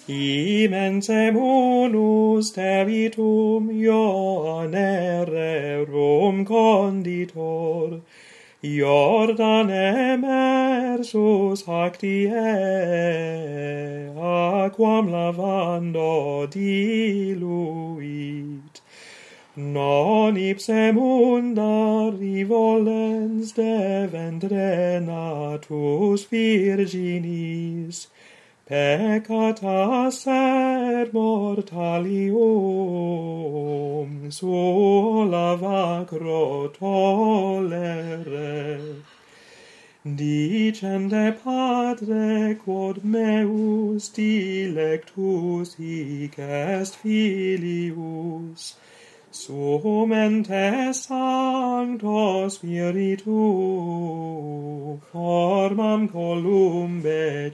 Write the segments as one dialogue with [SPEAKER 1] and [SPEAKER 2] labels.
[SPEAKER 1] Imensem unus tevitum Ioanne rerum conditor, Iordan emersus hactie, aquam lavando diluit. Non ipse munda rivolens deventre natus virginis, peccata ser mortalium sola vacro tolere. Dicende Padre, quod meus dilectus hic est filius, sumente Sancto Spiritu formam columbe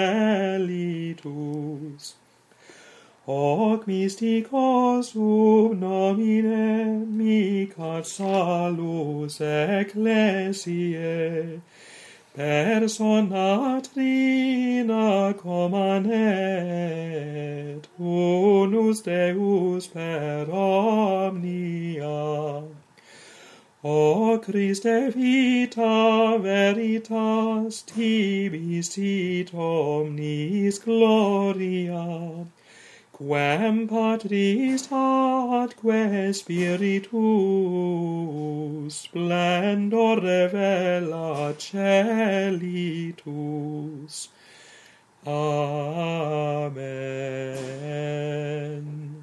[SPEAKER 1] celitus. Hoc mystico sub nomine micat salus ecclesiae, persona trina commanet, unus Deus per omnia. O Christe vita veritas, tibi sit omnis gloria, quem Patris atque Spiritus splendor revela celitus. Amen.